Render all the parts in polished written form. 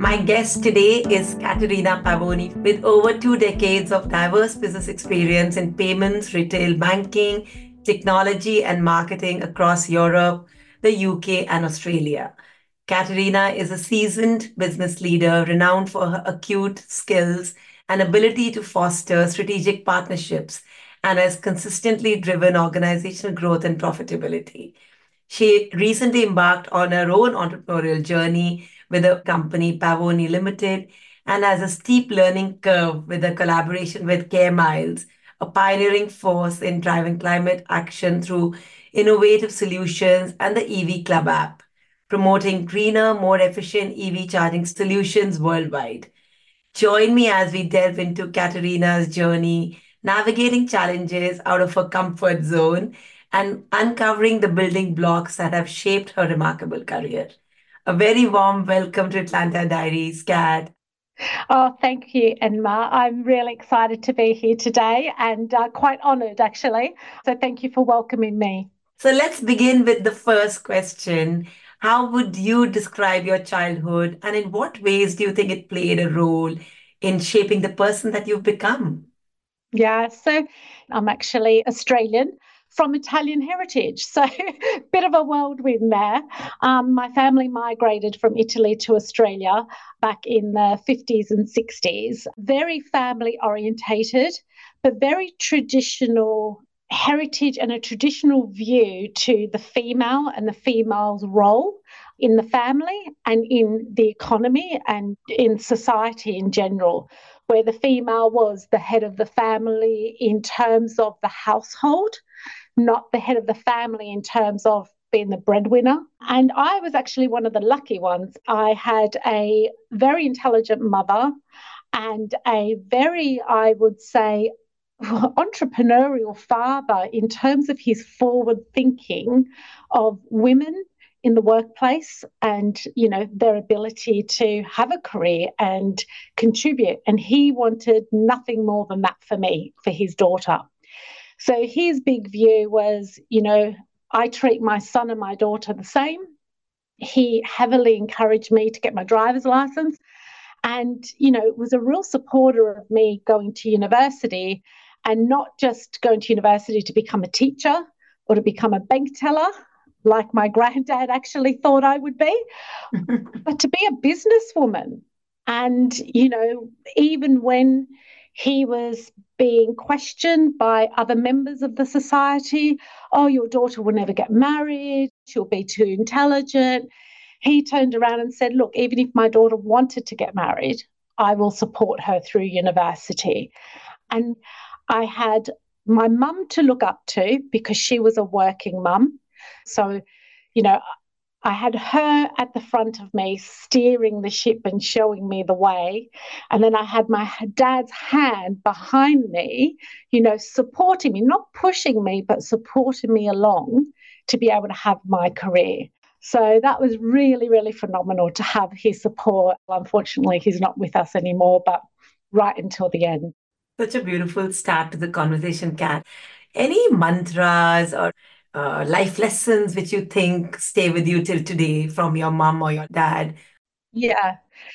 My guest today is Caterina Pavoni with over 2 decades of diverse business experience in payments, retail banking, technology, and marketing across Europe, the UK, and Australia. Caterina is a seasoned business leader renowned for her acute skills and ability to foster strategic partnerships and has consistently driven organizational growth and profitability. She recently embarked on her own entrepreneurial journey with the company Pavoni Limited and has a steep learning curve with a collaboration with Care Miles, a pioneering force in driving climate action through innovative solutions and the EV Club app, promoting greener, more efficient EV charging solutions worldwide. Join me as we delve into Katerina's journey, navigating challenges out of her comfort zone and uncovering the building blocks that have shaped her remarkable career. A very warm welcome to Atlanta Diaries, Kat. Oh, thank you, Enma. I'm really excited to be here today and quite honoured, actually. So thank you for welcoming me. So let's begin with the first question. How would you describe your childhood, and in what ways do you think it played a role in shaping the person that you've become? Yeah, so I'm actually Australian from Italian heritage. So bit of a whirlwind there. My family migrated from Italy to Australia back in the 50s and 60s. Very family orientated, but very traditional heritage and a traditional view to the female and the female's role in the family and in the economy and in society in general, where the female was the head of the family in terms of the household, not the head of the family in terms of being the breadwinner. And I was actually one of the lucky ones. I had a very intelligent mother and a very, I would say, entrepreneurial father in terms of his forward thinking of women in the workplace and their ability to have a career and contribute, and he wanted nothing more than that for me, for his daughter. So his big view was, I treat my son and my daughter the same. He heavily encouraged me to get my driver's license and was a real supporter of me going to university, and not just going to university to become a teacher or to become a bank teller like my granddad actually thought I would be, but to be a businesswoman. And, even when he was being questioned by other members of the society, oh, your daughter will never get married, she'll be too intelligent, he turned around and said, look, even if my daughter wanted to get married, I will support her through university. And I had my mum to look up to because she was a working mum. So, I had her at the front of me steering the ship and showing me the way. And then I had my dad's hand behind me, supporting me, not pushing me, but supporting me along to be able to have my career. So that was really, really phenomenal to have his support. Unfortunately, he's not with us anymore, but right until the end. Such a beautiful start to the conversation, Kat. Any mantras or life lessons which you think stay with you till today from your mom or your dad? Yeah.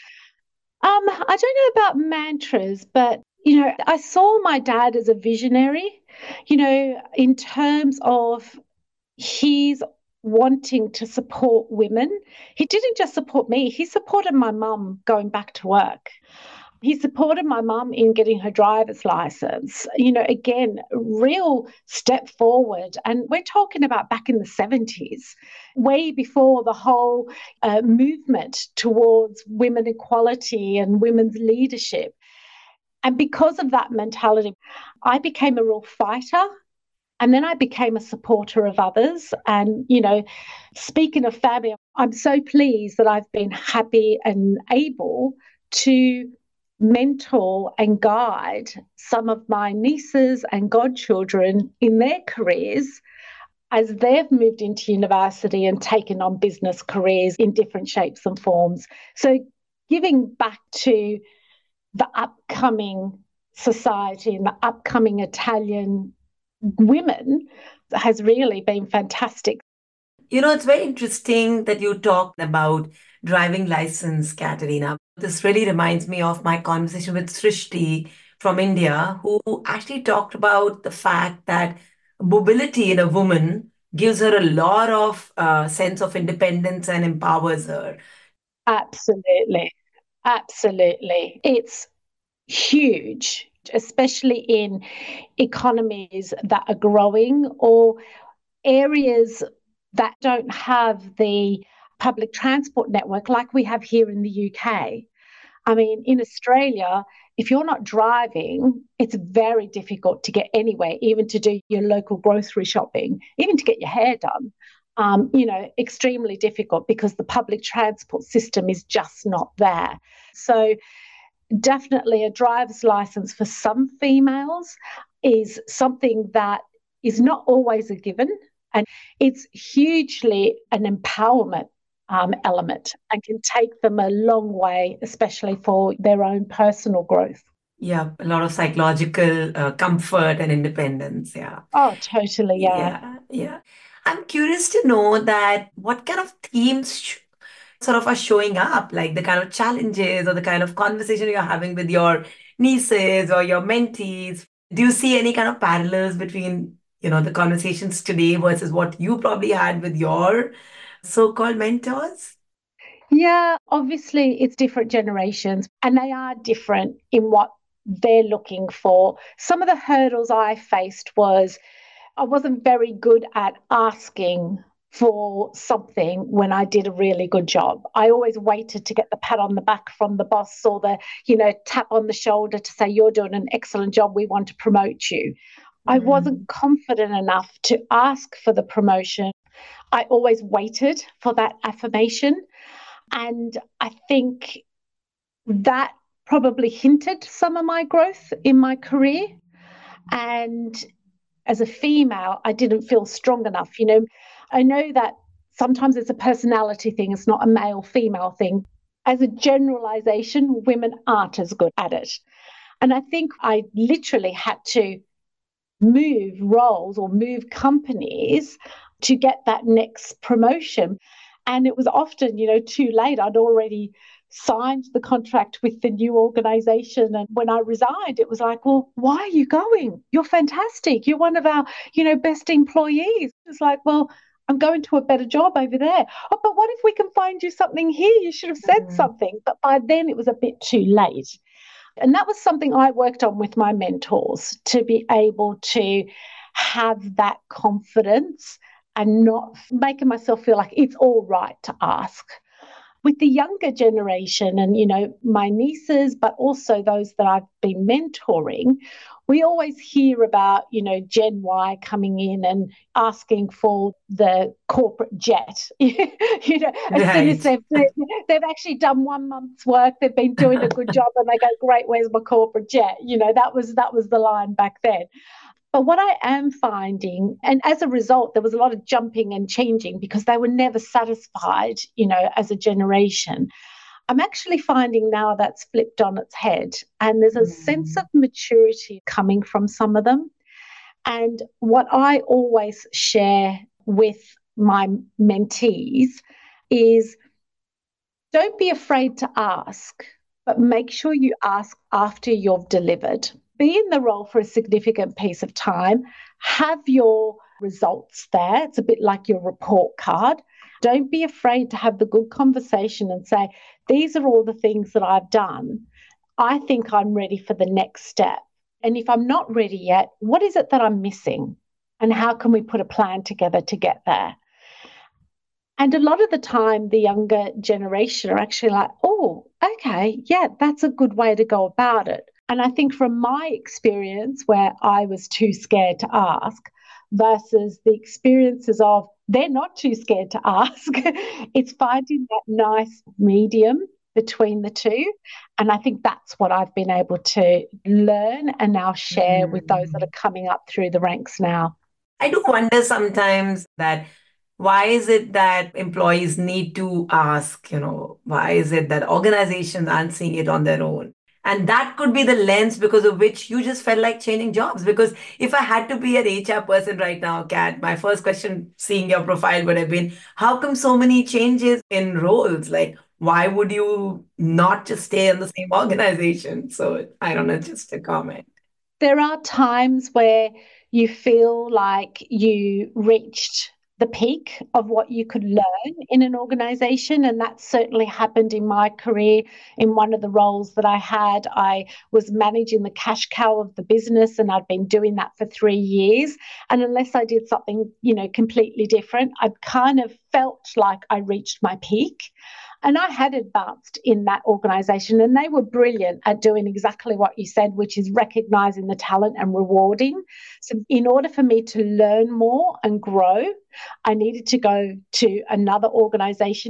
I don't know about mantras, but I saw my dad as a visionary, in terms of his wanting to support women. He didn't just support me, he supported my mum going back to work. He supported my mum in getting her driver's license. Again, real step forward. And we're talking about back in the 70s, way before the whole movement towards women equality and women's leadership. And because of that mentality, I became a real fighter. And then I became a supporter of others. And, speaking of family, I'm so pleased that I've been happy and able to mentor and guide some of my nieces and godchildren in their careers as they've moved into university and taken on business careers in different shapes and forms. So giving back to the upcoming society and the upcoming Italian women has really been fantastic. It's very interesting that you talked about driving license, Katerina. This really reminds me of my conversation with Srishti from India, who actually talked about the fact that mobility in a woman gives her a lot of sense of independence and empowers her. Absolutely. Absolutely. It's huge, especially in economies that are growing or areas that don't have the public transport network like we have here in the UK. I mean, in Australia, if you're not driving, it's very difficult to get anywhere, even to do your local grocery shopping, even to get your hair done. Extremely difficult because the public transport system is just not there. So, definitely a driver's license for some females is something that is not always a given. And it's hugely an empowerment element and can take them a long way, especially for their own personal growth. Yeah, a lot of psychological comfort and independence. Yeah. Oh, totally. Yeah. Yeah, yeah. I'm curious to know that what kind of themes sort of are showing up, like the kind of challenges or the kind of conversation you're having with your nieces or your mentees. Do you see any kind of parallels between, the conversations today versus what you probably had with your so-called mentors? Yeah, obviously it's different generations and they are different in what they're looking for. Some of the hurdles I faced was I wasn't very good at asking for something when I did a really good job. I always waited to get the pat on the back from the boss or the, tap on the shoulder to say, you're doing an excellent job. We want to promote you. I Mm. wasn't confident enough to ask for the promotion. I always waited for that affirmation. And I think that probably hindered some of my growth in my career. And as a female, I didn't feel strong enough. I know that sometimes it's a personality thing, it's not a male female thing. As a generalization, women aren't as good at it. And I think I literally had to move roles or move companies to get that next promotion. And it was often, too late. I'd already signed the contract with the new organization. And when I resigned, it was like, well, why are you going? You're fantastic. You're one of our, best employees. It's like, well, I'm going to a better job over there. Oh, but what if we can find you something here? You should have said Mm. something. But by then it was a bit too late. And that was something I worked on with my mentors to be able to have that confidence and not making myself feel like it's all right to ask. With the younger generation and, my nieces, but also those that I've been mentoring, we always hear about, Gen Y coming in and asking for the corporate jet. As soon as Right. they've actually done 1 month's work, they've been doing a good job, and they go, "Great, where's my corporate jet?" That was the line back then. But what I am finding, and as a result, there was a lot of jumping and changing because they were never satisfied, as a generation. I'm actually finding now that's flipped on its head, and there's a sense of Mm. maturity coming from some of them. And what I always share with my mentees is don't be afraid to ask, but make sure you ask after you've delivered. Be in the role for a significant piece of time, have your results there. It's a bit like your report card. Don't be afraid to have the good conversation and say, these are all the things that I've done. I think I'm ready for the next step. And if I'm not ready yet, what is it that I'm missing? And how can we put a plan together to get there? And a lot of the time, the younger generation are actually like, oh, okay, yeah, that's a good way to go about it. And I think from my experience, where I was too scared to ask, versus the experiences of they're not too scared to ask, it's finding that nice medium between the two. And I think that's what I've been able to learn and now share with those that Mm. are coming up through the ranks now. I do wonder sometimes that why is it that employees need to ask, why is it that organizations aren't seeing it on their own? And that could be the lens because of which you just felt like changing jobs. Because if I had to be an HR person right now, Kat, my first question seeing your profile would have been, how come so many changes in roles? Like, why would you not just stay in the same organization? So I don't know, just a comment. There are times where you feel like you reached the peak of what you could learn in an organization. And that certainly happened in my career. In one of the roles that I had, I was managing the cash cow of the business, and I'd been doing that for 3 years. And unless I did something, completely different, I kind of felt like I reached my peak. And I had advanced in that organisation, and they were brilliant at doing exactly what you said, which is recognising the talent and rewarding. So, in order for me to learn more and grow, I needed to go to another organisation.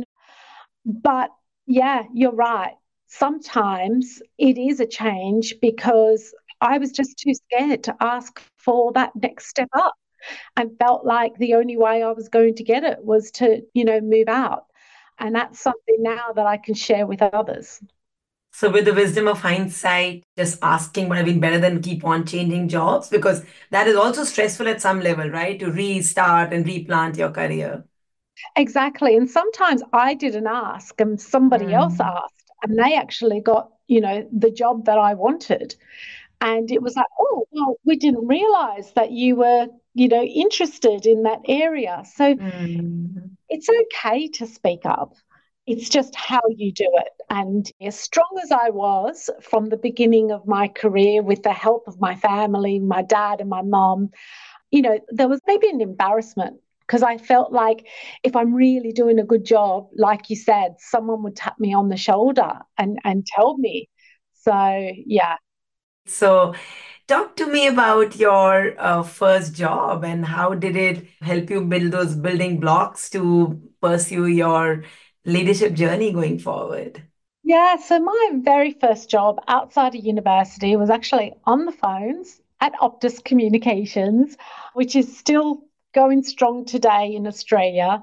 But yeah, you're right. Sometimes it is a change because I was just too scared to ask for that next step up. I felt like the only way I was going to get it was to, move out. And that's something now that I can share with others. So, with the wisdom of hindsight, just asking would have been better than keep on changing jobs because that is also stressful at some level, right? To restart and replant your career. Exactly. And sometimes I didn't ask and somebody else Mm. asked, and they actually got, the job that I wanted. And it was like, oh, well, we didn't realize that you were, interested in that area. So Mm. it's okay to speak up. It's just how you do it. And as strong as I was from the beginning of my career with the help of my family, my dad and my mom, there was maybe an embarrassment because I felt like if I'm really doing a good job, like you said, someone would tap me on the shoulder and tell me. So, yeah. So, talk to me about your first job and how did it help you build those building blocks to pursue your leadership journey going forward? Yeah, so my very first job outside of university was actually on the phones at Optus Communications, which is still going strong today in Australia.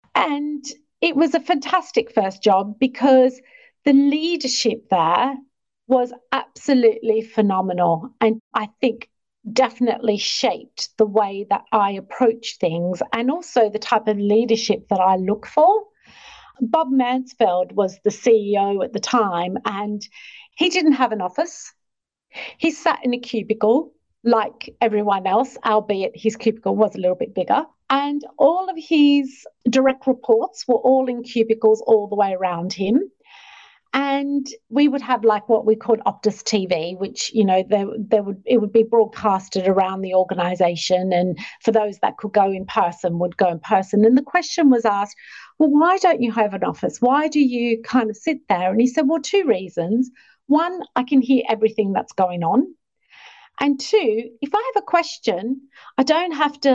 And it was a fantastic first job because the leadership there was absolutely phenomenal. And I think definitely shaped the way that I approach things and also the type of leadership that I look for. Bob Mansfeld was the CEO at the time, and he didn't have an office. He sat in a cubicle like everyone else, albeit his cubicle was a little bit bigger. And all of his direct reports were all in cubicles all the way around him. And we would have like what we called Optus TV, which it would be broadcasted around the organisation, and for those that could go in person would go in person. And the question was asked, well, why don't you have an office? Why do you kind of sit there? And he said, well, two reasons. One, I can hear everything that's going on. And two, if I have a question, I don't have to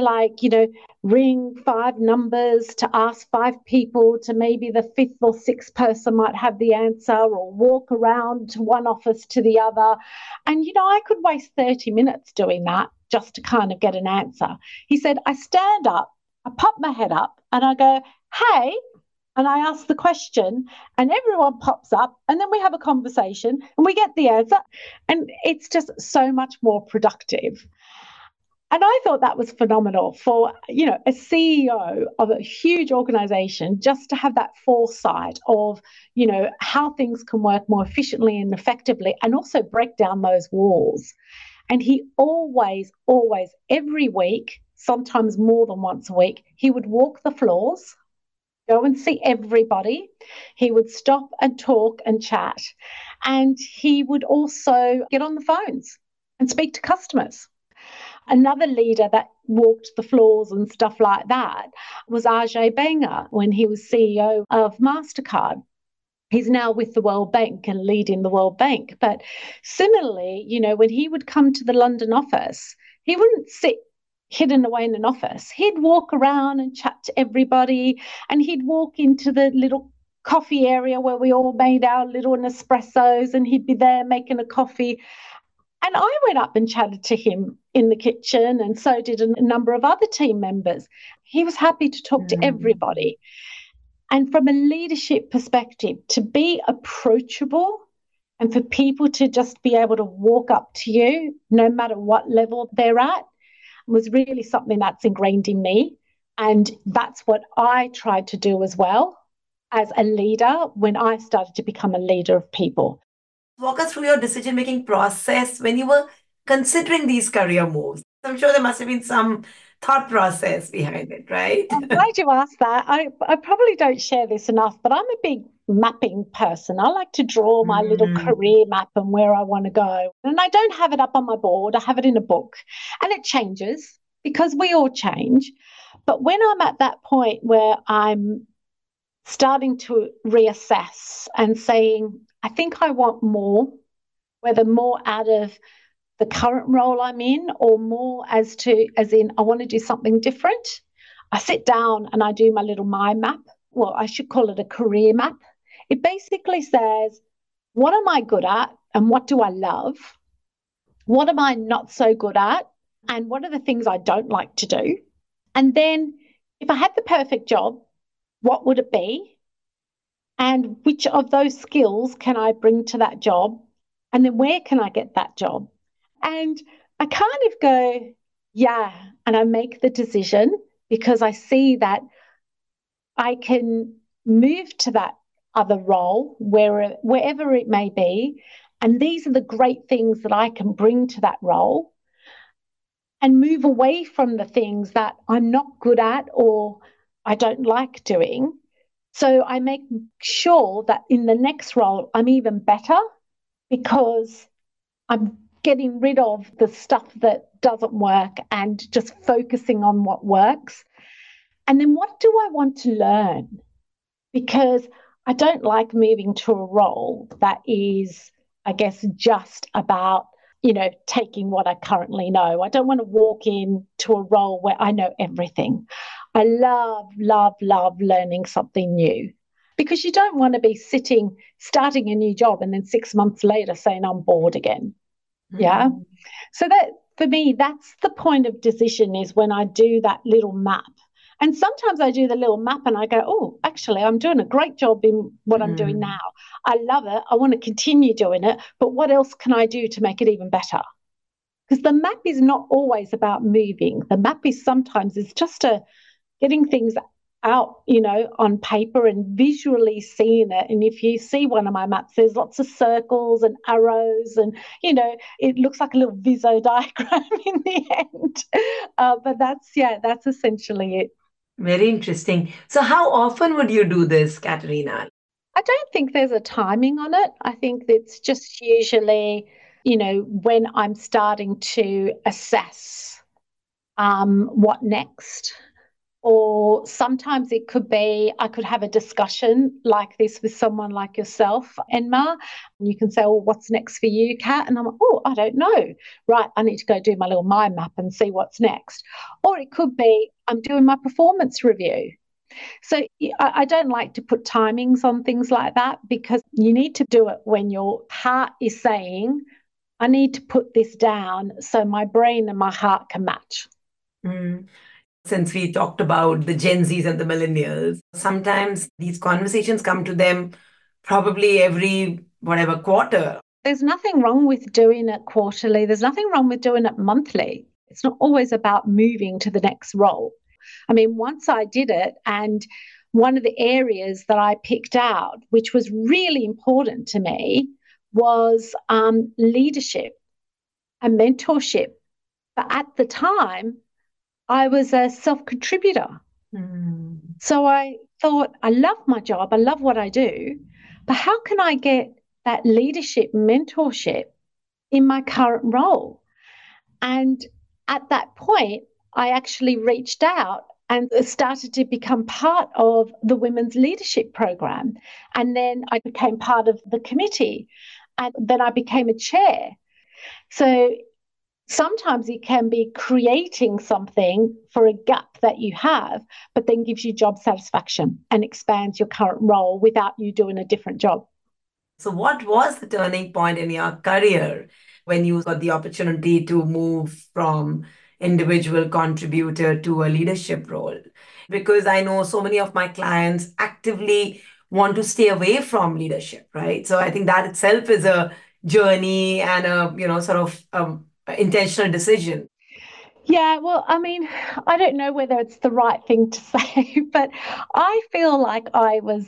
ring five numbers to ask five people to maybe the fifth or sixth person might have the answer or walk around to one office to the other. And, I could waste 30 minutes doing that just to kind of get an answer. He said, I stand up, I pop my head up and I go, hey, and I ask the question, and everyone pops up, and then we have a conversation, and we get the answer, and it's just so much more productive. And I thought that was phenomenal for, a CEO of a huge organization just to have that foresight of, how things can work more efficiently and effectively and also break down those walls. And he always, always, every week, sometimes more than once a week, he would walk the floors, go and see everybody. He would stop and talk and chat. And he would also get on the phones and speak to customers. Another leader that walked the floors and stuff like that was Ajay Banga when he was CEO of MasterCard. He's now with the World Bank and leading the World Bank. But similarly, when he would come to the London office, he wouldn't sit hidden away in an office. He'd walk around and chat to everybody, and he'd walk into the little coffee area where we all made our little Nespressos, and he'd be there making a coffee. And I went up and chatted to him in the kitchen, and so did a number of other team members. He was happy to talk to Mm. everybody. And from a leadership perspective, to be approachable And for people to just be able to walk up to you, no matter what level they're at, was really something that's ingrained in me. And that's what I tried to do as well as a leader when I started to become a leader of people. Walk us through your decision-making process when you were considering these career moves. I'm sure there must have been some thought process behind it, right? I'm glad you asked that. I probably don't share this enough, but I'm a big mapping person. I like to draw my little Mm. career map and where I want to go. And I don't have it up on my board, I have it in a book. And it changes because we all change. But when I'm at that point where I'm starting to reassess and saying, I think I want more, whether more out of the current role I'm in or more as in I want to do something different. I sit down and I do my little mind map. Well, I should call it a career map. It basically says, what am I good at and what do I love? What am I not so good at? And what are the things I don't like to do? And then if I had the perfect job, what would it be? And which of those skills can I bring to that job? And then where can I get that job? And I kind of go, yeah, and I make the decision because I see that I can move to that other role wherever it may be. And these are the great things that I can bring to that role and move away from the things that I'm not good at or I don't like doing. So I make sure that in the next role, I'm even better because I'm getting rid of the stuff that doesn't work and just focusing on what works. And then what do I want to learn? Because I don't like moving to a role that is, I guess, just about, taking what I currently know. I don't want to walk into a role where I know everything. I love, love, love learning something new because you don't want to be starting a new job and then 6 months later saying I'm bored again. Yeah. Mm. So that for me, that's the point of decision is when I do that little map. And sometimes I do the little map and I go, oh, actually, I'm doing a great job in what I'm doing Mm. now. I love it. I want to continue doing it. But what else can I do to make it even better? Because the map is not always about moving. The map is sometimes it's just getting things out, on paper and visually seeing it. And if you see one of my maps, there's lots of circles and arrows, and it looks like a little Viso diagram in the end. But that's essentially it. Very interesting. So, how often would you do this, Katerina? I don't think there's a timing on it. I think it's just usually, when I'm starting to assess what next. Or sometimes it could be I could have a discussion like this with someone like yourself, Enma, and you can say, well, what's next for you, Kat? And I'm like, oh, I don't know. Right, I need to go do my little mind map and see what's next. Or it could be I'm doing my performance review. So I don't like to put timings on things like that because you need to do it when your heart is saying, I need to put this down so my brain and my heart can match. Mm. Since we talked about the Gen Zs and the millennials, sometimes these conversations come to them probably every whatever quarter. There's nothing wrong with doing it quarterly. There's nothing wrong with doing it monthly. It's not always about moving to the next role. I mean, once I did it, and one of the areas that I picked out, which was really important to me, was leadership and mentorship. But at the time, I was a self contributor. Mm. So I thought, I love my job, I love what I do, but how can I get that leadership mentorship in my current role? And at that point, I actually reached out and started to become part of the Women's Leadership Program. And then I became part of the committee. And then I became a chair. So sometimes it can be creating something for a gap that you have, but then gives you job satisfaction and expands your current role without you doing a different job. So, what was the turning point in your career when you got the opportunity to move from individual contributor to a leadership role? Because I know so many of my clients actively want to stay away from leadership, right? So I think that itself is a journey and a, sort of intentional decision. Yeah, well, I mean, I don't know whether it's the right thing to say, but I feel like I was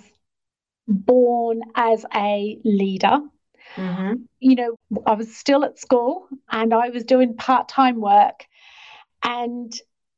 born as a leader. Mm-hmm. I was still at school and I was doing part-time work. And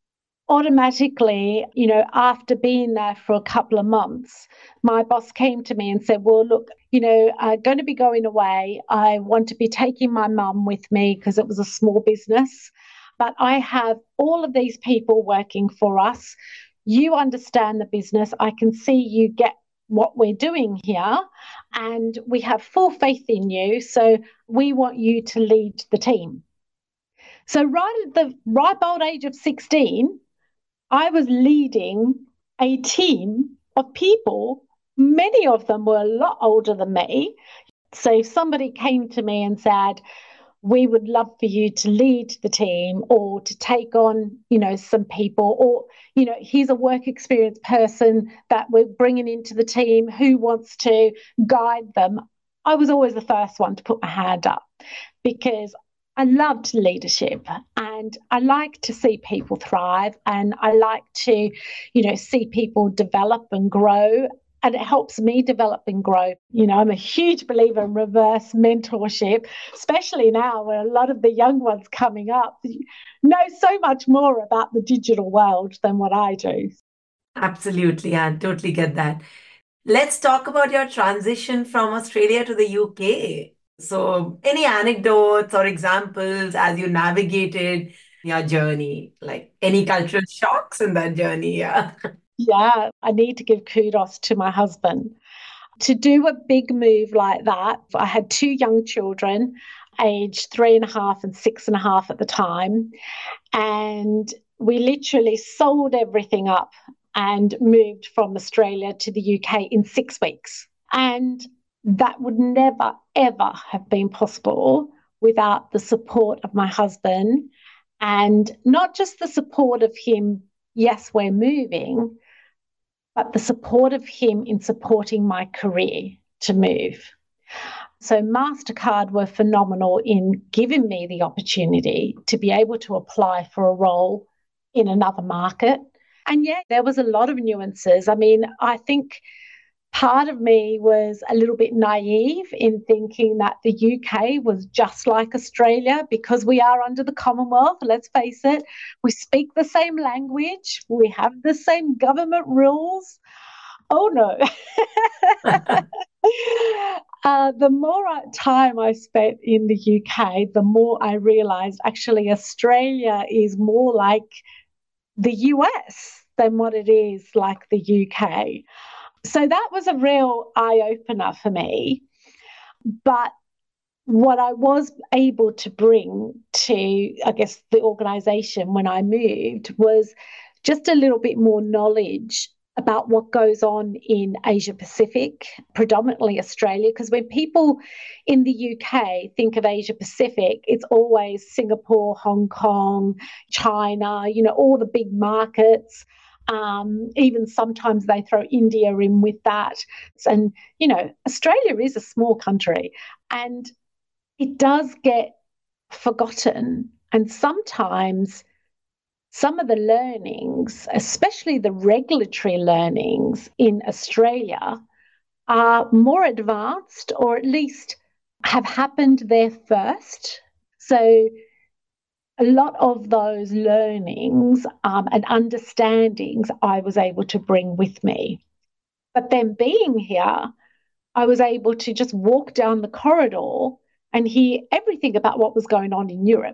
automatically, after being there for a couple of months, my boss came to me and said, well, look, I'm going to be going away. I want to be taking my mum with me because it was a small business. But I have all of these people working for us. You understand the business. I can see you get what we're doing here, and we have full faith in you. So we want you to lead the team. So, right at the ripe old age of 16, I was leading a team of people. Many of them were a lot older than me. So if somebody came to me and said, we would love for you to lead the team or to take on, some people, or, here's a work experience person that we're bringing into the team who wants to guide them, I was always the first one to put my hand up because I loved leadership and I like to see people thrive and I like to, see people develop and grow. And it helps me develop and grow. I'm a huge believer in reverse mentorship, especially now where a lot of the young ones coming up know so much more about the digital world than what I do. Absolutely. I totally get that. Let's talk about your transition from Australia to the UK. So, any anecdotes or examples as you navigated your journey? Like any cultural shocks in that journey? Yeah. Yeah, I need to give kudos to my husband. To do a big move like that, I had two young children, aged 3.5 and 6.5 at the time. And we literally sold everything up and moved from Australia to the UK in 6 weeks. And that would never, ever have been possible without the support of my husband. And not just the support of him, yes, we're moving, but the support of him in supporting my career to move. So MasterCard were phenomenal in giving me the opportunity to be able to apply for a role in another market. And yeah, there was a lot of nuances. I mean, I think part of me was a little bit naive in thinking that the UK was just like Australia because we are under the Commonwealth. Let's face it, we speak the same language, we have the same government rules. Oh no. The more time I spent in the UK, the more I realised actually Australia is more like the US than what it is like the UK. So that was a real eye opener for me. But what I was able to bring to, I guess, the organisation when I moved was just a little bit more knowledge about what goes on in Asia Pacific, predominantly Australia, because when people in the UK think of Asia Pacific, it's always Singapore, Hong Kong, China, all the big markets. Even sometimes they throw India in with that. And, Australia is a small country and it does get forgotten. And sometimes some of the learnings, especially the regulatory learnings in Australia, are more advanced or at least have happened there first. So a lot of those learnings and understandings I was able to bring with me. But then being here, I was able to just walk down the corridor and hear everything about what was going on in Europe.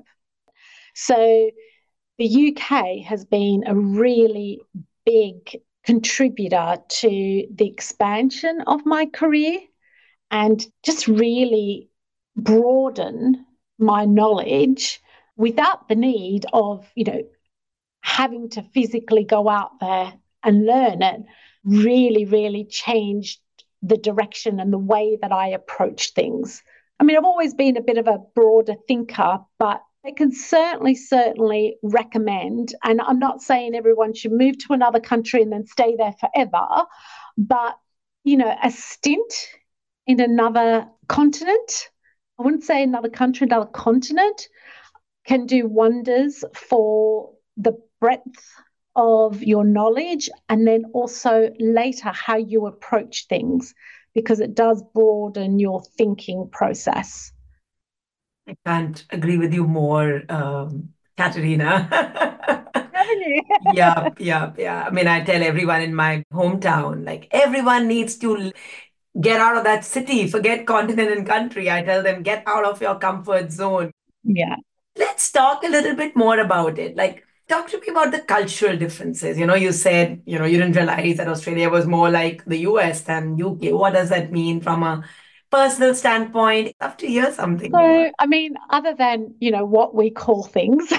So the UK has been a really big contributor to the expansion of my career and just really broaden my knowledge without the need of, having to physically go out there and learn it. Really, really changed the direction and the way that I approach things. I mean, I've always been a bit of a broader thinker, but I can certainly recommend, and I'm not saying everyone should move to another country and then stay there forever, but a stint in another continent, I wouldn't say another country, another continent, can do wonders for the breadth of your knowledge, and then also later how you approach things, because it does broaden your thinking process. I can't agree with you more, Katerina. Haven't you? Yeah, yeah, yeah. I mean, I tell everyone in my hometown, like everyone needs to get out of that city, forget continent and country. I tell them, get out of your comfort zone. Yeah. Let's talk a little bit more about it. Like, talk to me about the cultural differences. You said, you didn't realize that Australia was more like the US than UK. What does that mean from a personal standpoint? I'd love to hear something more. So, I mean, other than, what we call things,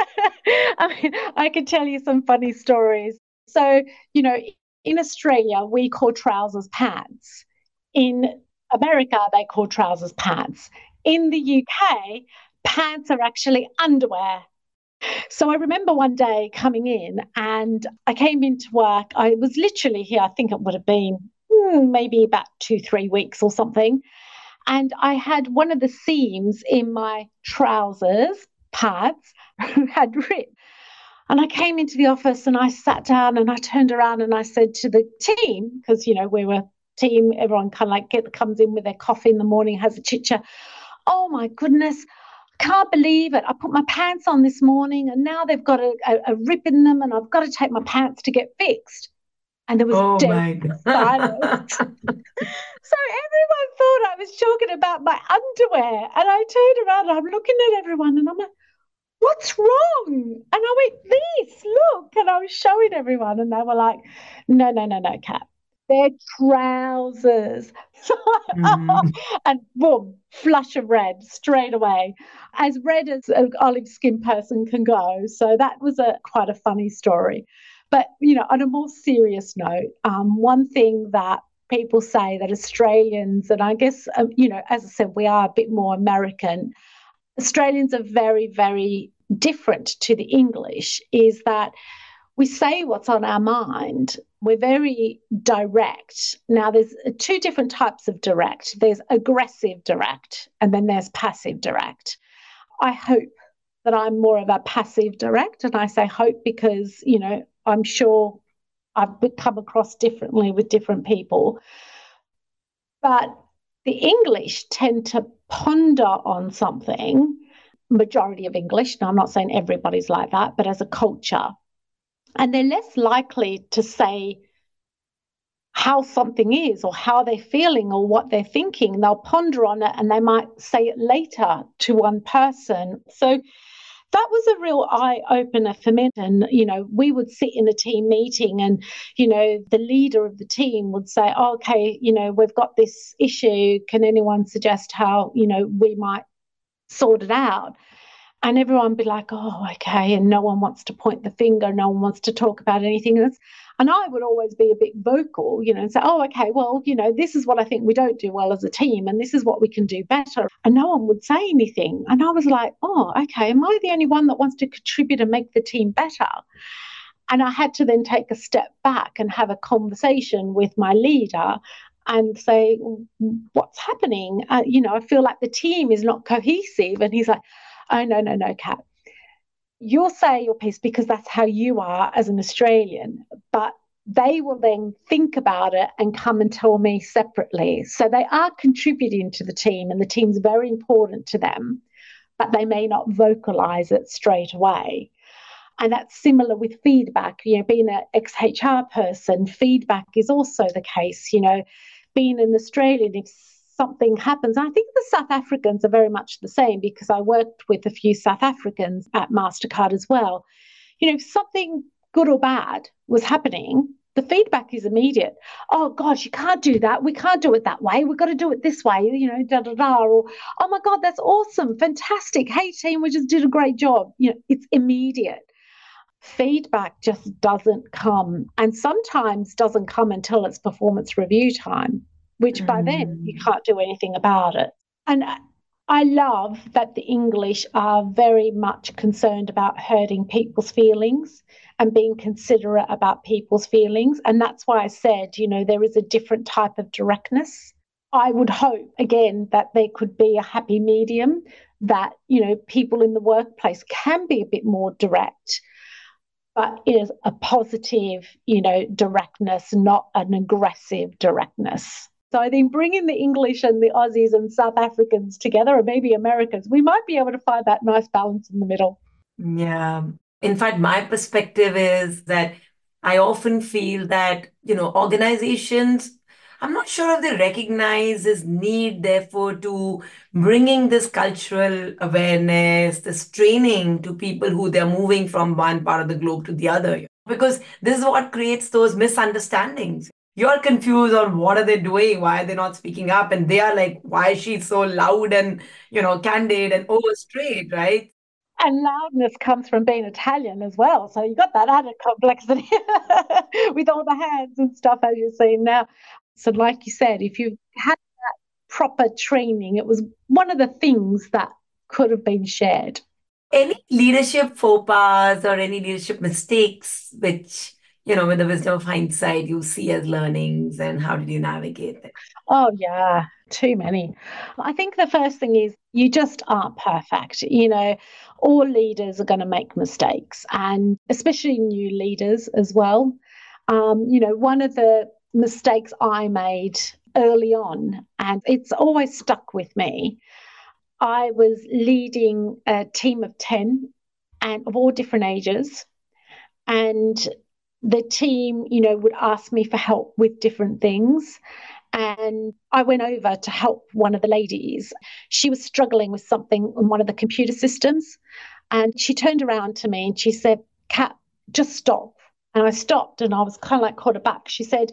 I mean, I could tell you some funny stories. So, you know, in Australia, we call trousers pants. In America, they call trousers pants. In the UK, pants are actually underwear. So I remember one day coming in and I came into work. I was literally here, I think it would have been maybe about 2, 3 weeks or something. And I had one of the seams in my trousers, pads, had ripped. And I came into the office and I sat down and I turned around and I said to the team, because, we were team, everyone kind of like comes in with their coffee in the morning, has a chit chat. Oh my goodness, can't believe it. I put my pants on this morning and now they've got a rip in them and I've got to take my pants to get fixed. And there was Oh dead my God. silence. So everyone thought I was talking about my underwear. And I turned around and I'm looking at everyone and I'm like, what's wrong? And I went, this, look. And I was showing everyone and they were like, no, no, no, no, Kat. They're trousers. Mhm. And boom, flush of red straight away, as red as an olive skin person can go. So that was quite a funny story. But, on a more serious note, one thing that people say that Australians, and I guess, as I said, we are a bit more American, Australians are very, very different to the English, is that we say what's on our mind. We're very direct. Now, there's two different types of direct. There's aggressive direct, and then there's passive direct. I hope that I'm more of a passive direct, and I say hope because, I'm sure I've come across differently with different people. But the English tend to ponder on something, majority of English. Now, I'm not saying everybody's like that, but as a culture, and they're less likely to say how something is or how they're feeling or what they're thinking. They'll ponder on it and they might say it later to one person. So that was a real eye opener for me. And, we would sit in a team meeting and, the leader of the team would say, oh, okay, we've got this issue. Can anyone suggest how, we might sort it out? And everyone would be like, oh, okay. And no one wants to point the finger. No one wants to talk about anything else. And I would always be a bit vocal, and say, oh, okay, well, this is what I think we don't do well as a team. And this is what we can do better. And no one would say anything. And I was like, oh, okay, am I the only one that wants to contribute and make the team better? And I had to then take a step back and have a conversation with my leader and say, what's happening? I feel like the team is not cohesive. And he's like, oh, no, no, no, Kat. You'll say your piece because that's how you are as an Australian, but they will then think about it and come and tell me separately. So they are contributing to the team and the team's very important to them, but they may not vocalize it straight away. And that's similar with feedback. Being an ex-HR person, feedback is also the case. Being an Australian, if something happens. I think the South Africans are very much the same because I worked with a few South Africans at MasterCard as well. If something good or bad was happening, the feedback is immediate. Oh, gosh, you can't do that. We can't do it that way. We've got to do it this way, da, da, da. Or, oh, my God, that's awesome. Fantastic. Hey, team, we just did a great job. It's immediate. Feedback just doesn't come, and sometimes doesn't come until it's performance review time, which by then you can't do anything about it. And I love that the English are very much concerned about hurting people's feelings and being considerate about people's feelings. And that's why I said, there is a different type of directness. I would hope, again, that there could be a happy medium, that, people in the workplace can be a bit more direct, but is a positive, directness, not an aggressive directness. So I think bringing the English and the Aussies and South Africans together, or maybe Americans, we might be able to find that nice balance in the middle. Yeah. In fact, my perspective is that I often feel that, organizations, I'm not sure if they recognize this need, therefore, to bringing this cultural awareness, this training to people who they're moving from one part of the globe to the other. Because this is what creates those misunderstandings. You're confused on what are they doing, why are they not speaking up, and they are like, why is she so loud and candid and over straight, right? And loudness comes from being Italian as well. So you got that added complexity with all the hands and stuff, as you're seeing now. So, like you said, if you had that proper training, it was one of the things that could have been shared. Any leadership faux pas or any leadership mistakes, which, with the wisdom of hindsight, you see as learnings, and how did you navigate it? Oh, yeah, too many. I think the first thing is you just aren't perfect. All leaders are going to make mistakes, and especially new leaders as well. One of the mistakes I made early on, and it's always stuck with me, I was leading a team of 10 and of all different ages. And the team, would ask me for help with different things. And I went over to help one of the ladies. She was struggling with something on one of the computer systems. And she turned around to me and she said, Kat, just stop. And I stopped and I was kind of like caught aback. She said,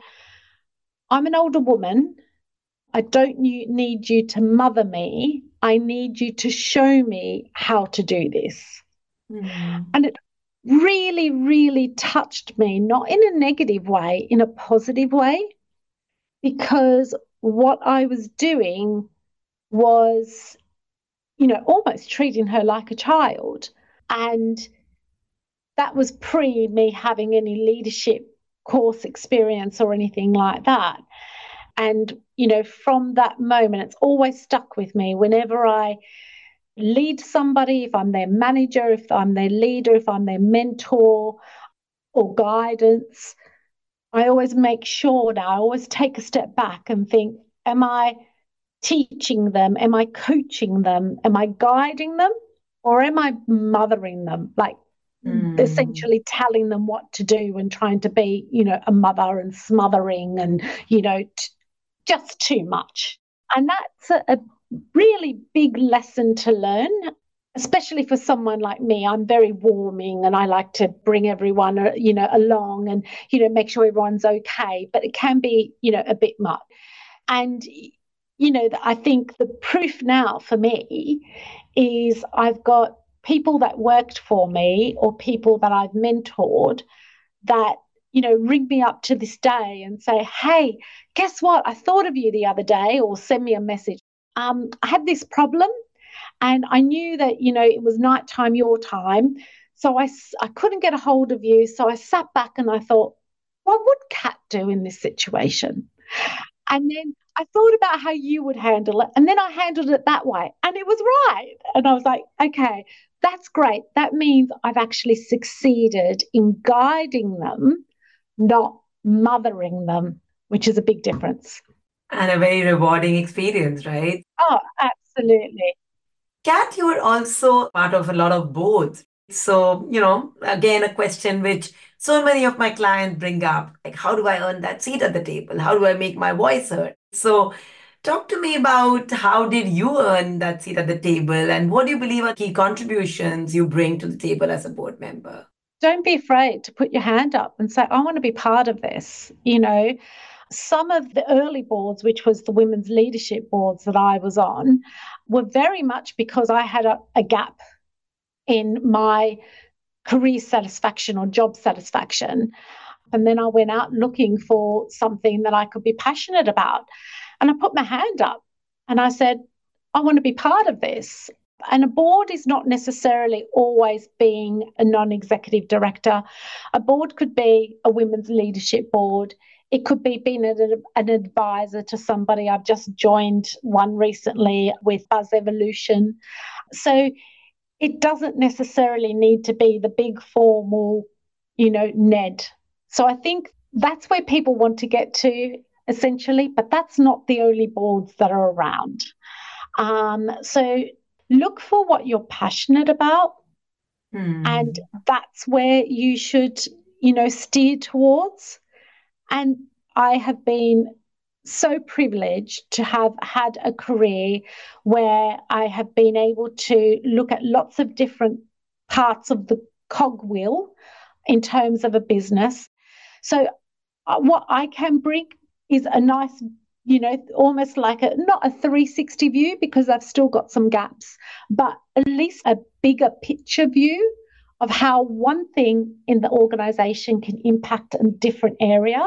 I'm an older woman. I don't need you to mother me. I need you to show me how to do this. Mm. And it really, really touched me, not in a negative way, in a positive way, because what I was doing was, almost treating her like a child. And that was pre me having any leadership course experience or anything like that. And, from that moment, it's always stuck with me whenever I lead somebody, if I'm their manager, if I'm their leader, if I'm their mentor or guidance, I always make sure now, I always take a step back and think, am I teaching them? Am I coaching them? Am I guiding them? Or am I mothering them? Like essentially telling them what to do and trying to be, a mother and smothering and, just too much. And that's a really big lesson to learn, especially for someone like me. I'm very warming and I like to bring everyone, along and, make sure everyone's okay. But it can be, a bit much. And, I think the proof now for me is I've got people that worked for me or people that I've mentored that, ring me up to this day and say, hey, guess what? I thought of you the other day, or send me a message. I had this problem and I knew that, it was nighttime, your time. So I couldn't get a hold of you. So I sat back and I thought, what would Kat do in this situation? And then I thought about how you would handle it. And then I handled it that way. And it was right. And I was like, okay, that's great. That means I've actually succeeded in guiding them, not mothering them, which is a big difference. And a very rewarding experience, right? Oh, absolutely. Kat, you were also part of a lot of boards. So, again, a question which so many of my clients bring up, like, how do I earn that seat at the table? How do I make my voice heard? So, talk to me about how did you earn that seat at the table, and what do you believe are key contributions you bring to the table as a board member? Don't be afraid to put your hand up and say, I want to be part of this. Some of the early boards, which was the women's leadership boards that I was on, were very much because I had a gap in my career satisfaction or job satisfaction. And then I went out looking for something that I could be passionate about. And I put my hand up and I said, I want to be part of this. And a board is not necessarily always being a non-executive director. A board could be a women's leadership board. It could be being an advisor to somebody. I've just joined one recently with Buzz Evolution. So it doesn't necessarily need to be the big formal, NED. So I think that's where people want to get to, essentially, but that's not the only boards that are around. So look for what you're passionate about, and that's where you should, steer towards. And I have been so privileged to have had a career where I have been able to look at lots of different parts of the cogwheel in terms of a business. So what I can bring is a nice, almost like not a 360 view, because I've still got some gaps, but at least a bigger picture view of how one thing in the organisation can impact a different area,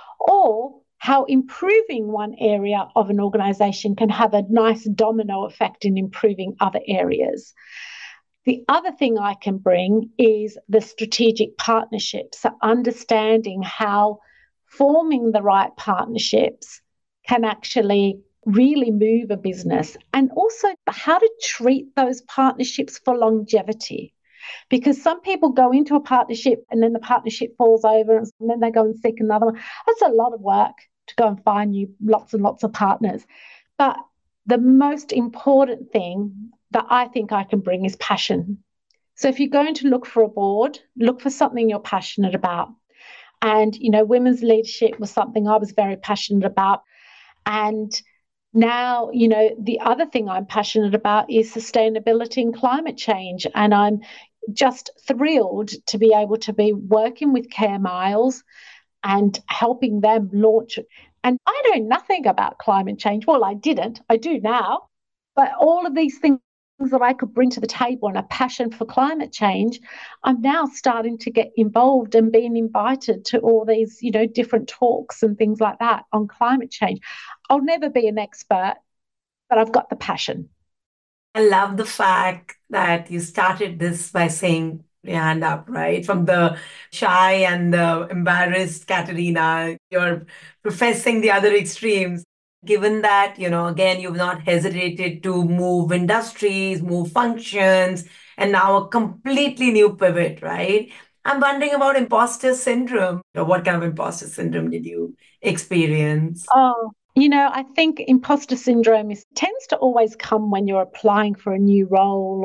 or how improving one area of an organisation can have a nice domino effect in improving other areas. The other thing I can bring is the strategic partnerships, so understanding how forming the right partnerships can actually really move a business, and also how to treat those partnerships for longevity. Because some people go into a partnership and then the partnership falls over and then they go and seek another one. That's a lot of work to go and find lots and lots of partners. But the most important thing that I think I can bring is passion. So if you're going to look for a board, look for something you're passionate about. And, women's leadership was something I was very passionate about. And now, the other thing I'm passionate about is sustainability and climate change. And I'm just thrilled to be able to be working with Care Miles and helping them launch. And I know nothing about climate change. Well, I didn't. I do now. But all of these things that I could bring to the table and a passion for climate change, I'm now starting to get involved and being invited to all these, different talks and things like that on climate change. I'll never be an expert, but I've got the passion. I love the fact that you started this by saying your hand up, right? From the shy and the embarrassed Katerina, you're professing the other extremes. Given that, again, you've not hesitated to move industries, move functions, and now a completely new pivot, right? I'm wondering about imposter syndrome. What kind of imposter syndrome did you experience? Oh, I think imposter syndrome tends to always come when you're applying for a new role,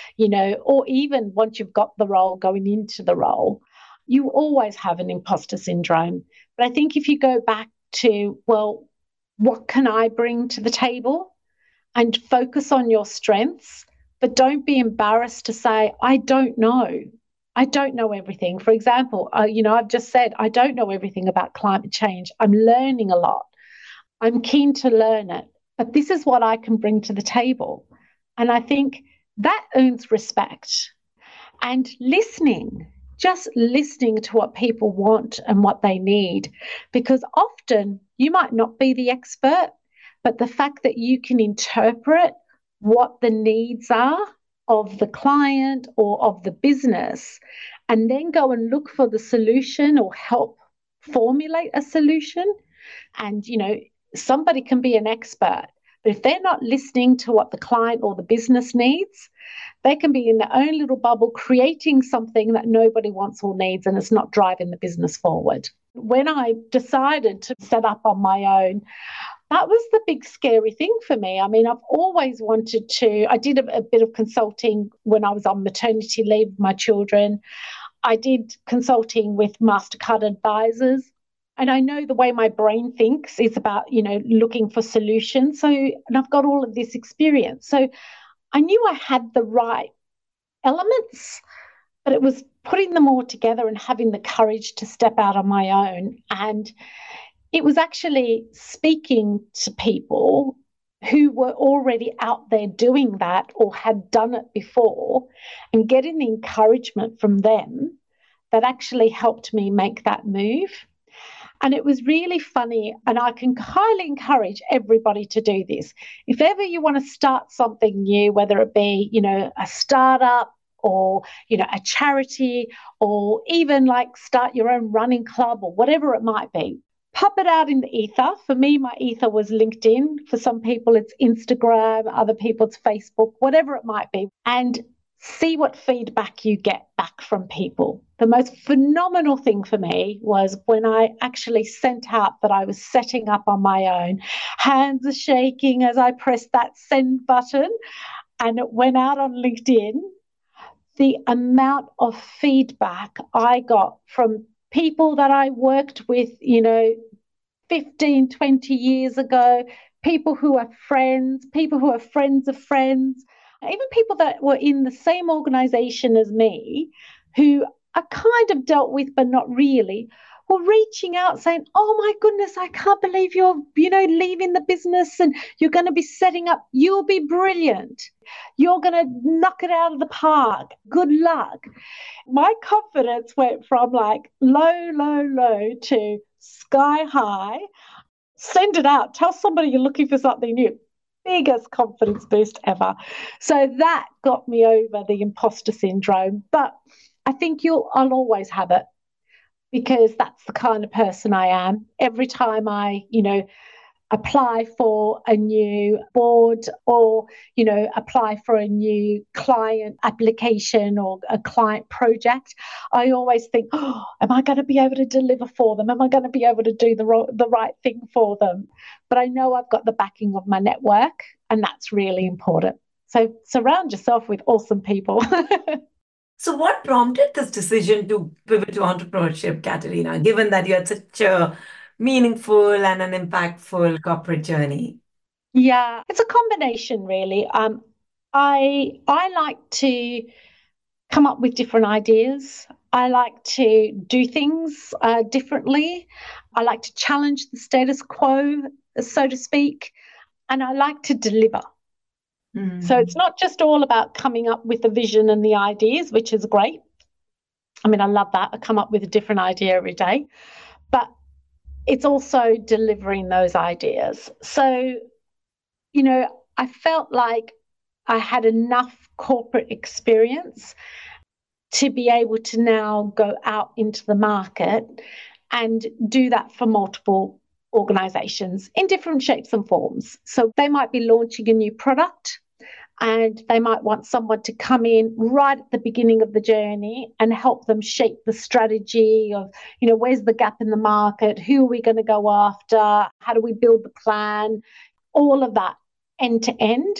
or even once you've got the role, going into the role. You always have an imposter syndrome. But I think if you go back to, well, what can I bring to the table, and focus on your strengths, but don't be embarrassed to say, I don't know. I don't know everything. For example, I've just said, I don't know everything about climate change. I'm learning a lot. I'm keen to learn it, but this is what I can bring to the table. And I think that earns respect. And just listening to what people want and what they need, because often you might not be the expert, but the fact that you can interpret what the needs are of the client or of the business, and then go and look for the solution or help formulate a solution. And, somebody can be an expert, but if they're not listening to what the client or the business needs, they can be in their own little bubble creating something that nobody wants or needs, and it's not driving the business forward. When I decided to set up on my own, that was the big scary thing for me. I mean, I've always wanted to. I did a bit of consulting when I was on maternity leave with my children. I did consulting with Mastercard advisors. And I know the way my brain thinks is about, looking for solutions. And I've got all of this experience. So I knew I had the right elements, but it was putting them all together and having the courage to step out on my own. And it was actually speaking to people who were already out there doing that or had done it before, and getting the encouragement from them that actually helped me make that move. And it was really funny. And I can highly encourage everybody to do this. If ever you want to start something new, whether it be, a startup or, a charity, or even like start your own running club or whatever it might be, pop it out in the ether. For me, my ether was LinkedIn. For some people, it's Instagram, other people, it's Facebook, whatever it might be. And see what feedback you get back from people. The most phenomenal thing for me was when I actually sent out that I was setting up on my own. Hands are shaking as I pressed that send button, and it went out on LinkedIn. The amount of feedback I got from people that I worked with, 15, 20 years ago, people who are friends, people who are friends of friends, even people that were in the same organization as me, who are kind of dealt with, but not really, were reaching out saying, oh my goodness, I can't believe you're, leaving the business and you're going to be setting up. You'll be brilliant. You're going to knock it out of the park. Good luck. My confidence went from like low, low, low to sky high. Send it out. Tell somebody you're looking for something new. Biggest confidence boost ever. So that got me over the imposter syndrome. But I think I'll always have it, because that's the kind of person I am. Every time I, apply for a new board or, apply for a new client application or a client project, I always think, oh, am I going to be able to deliver for them? Am I going to be able to do the right thing for them? But I know I've got the backing of my network, and that's really important. So surround yourself with awesome people. So, what prompted this decision to pivot to entrepreneurship, Katerina, given that you had such a meaningful and an impactful corporate journey? Yeah, it's a combination, really. I like to come up with different ideas. I like to do things differently. I like to challenge the status quo, so to speak, and I like to deliver. So it's Mm. not just all about coming up with the vision and the ideas, which is great. I mean, I love that. I come up with a different idea every day, but it's also delivering those ideas. So, I felt like I had enough corporate experience to be able to now go out into the market and do that for multiple organizations in different shapes and forms. So they might be launching a new product, and they might want someone to come in right at the beginning of the journey and help them shape the strategy of, where's the gap in the market? Who are we going to go after? How do we build the plan? All of that end to end.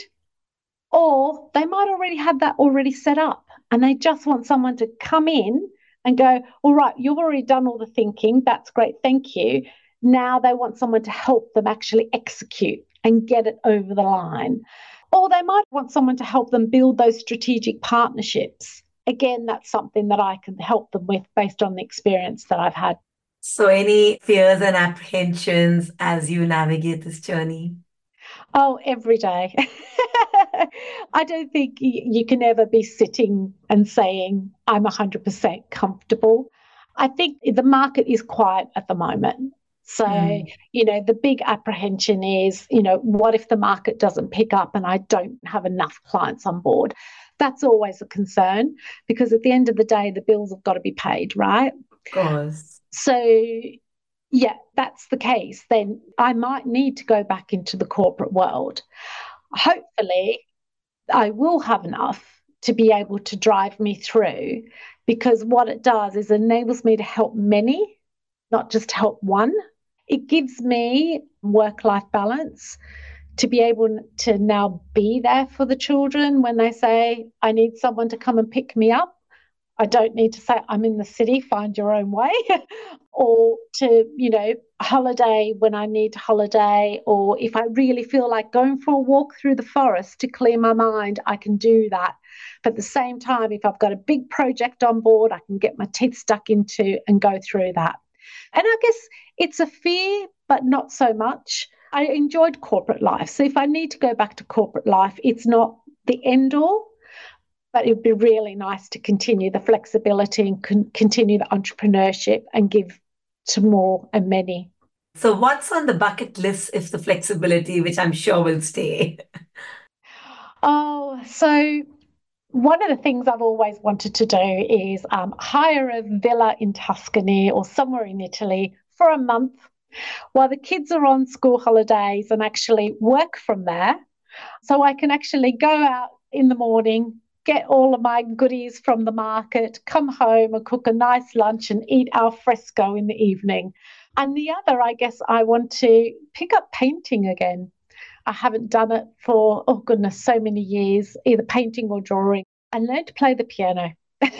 Or they might already have that already set up, and they just want someone to come in and go, all right, you've already done all the thinking. That's great. Thank you. Now they want someone to help them actually execute and get it over the line. Or they might want someone to help them build those strategic partnerships. Again, that's something that I can help them with based on the experience that I've had. So, any fears and apprehensions as you navigate this journey? Oh, every day. I don't think you can ever be sitting and saying, I'm 100% comfortable. I think the market is quiet at the moment. So, Mm. the big apprehension is, what if the market doesn't pick up and I don't have enough clients on board? That's always a concern, because at the end of the day, the bills have got to be paid, right? Of course. So, yeah, that's the case. Then I might need to go back into the corporate world. Hopefully, I will have enough to be able to drive me through, because what it does is enables me to help many, not just help one. It gives me work-life balance to be able to now be there for the children when they say, I need someone to come and pick me up. I don't need to say, I'm in the city, find your own way, or to, holiday when I need holiday, or if I really feel like going for a walk through the forest to clear my mind, I can do that. But at the same time, if I've got a big project on board, I can get my teeth stuck into and go through that. And I guess it's a fear, but not so much. I enjoyed corporate life. So if I need to go back to corporate life, it's not the end all, but it would be really nice to continue the flexibility and continue the entrepreneurship and give to more and many. So, what's on the bucket list if the flexibility, which I'm sure will stay? Oh, so one of the things I've always wanted to do is hire a villa in Tuscany or somewhere in Italy for a month while the kids are on school holidays and actually work from there. So I can actually go out in the morning, get all of my goodies from the market, come home and cook a nice lunch and eat al fresco in the evening. And the other, I guess, I want to pick up painting again. I haven't done it for, oh goodness, so many years, either painting or drawing, and learned to play the piano.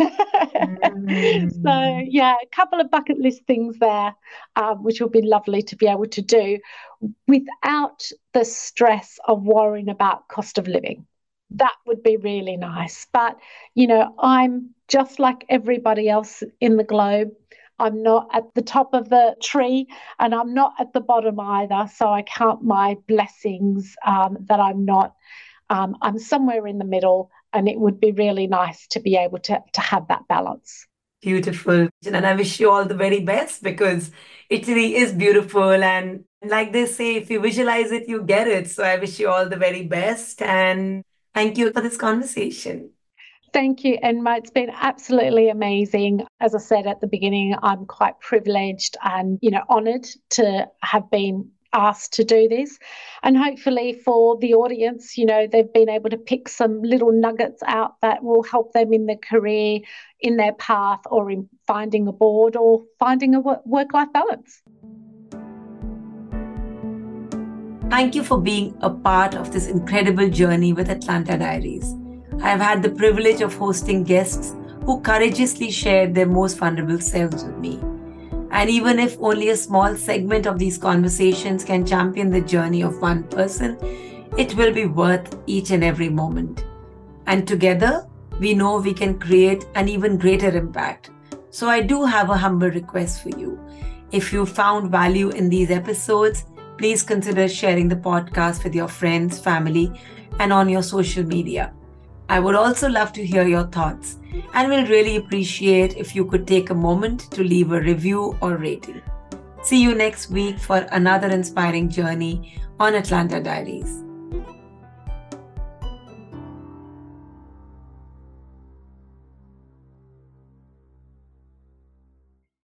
So, yeah, a couple of bucket list things there, which will be lovely to be able to do without the stress of worrying about cost of living. That would be really nice. But, I'm just like everybody else in the globe. I'm not at the top of the tree and I'm not at the bottom either. So I count my blessings that I'm not. I'm somewhere in the middle, and it would be really nice to be able to have that balance. Beautiful. And I wish you all the very best because Italy is beautiful. And like they say, if you visualize it, you get it. So I wish you all the very best. And thank you for this conversation. Thank you, Enma. It's been absolutely amazing. As I said at the beginning, I'm quite privileged and, honoured to have been asked to do this. And hopefully for the audience, they've been able to pick some little nuggets out that will help them in their career, in their path, or in finding a board or finding a work-life balance. Thank you for being a part of this incredible journey with Atlanta Diaries. I have had the privilege of hosting guests who courageously shared their most vulnerable selves with me. And even if only a small segment of these conversations can champion the journey of one person, it will be worth each and every moment. And together, we know we can create an even greater impact. So I do have a humble request for you. If you found value in these episodes, please consider sharing the podcast with your friends, family, and on your social media. I would also love to hear your thoughts and will really appreciate if you could take a moment to leave a review or rating. See you next week for another inspiring journey on Atlanta Diaries.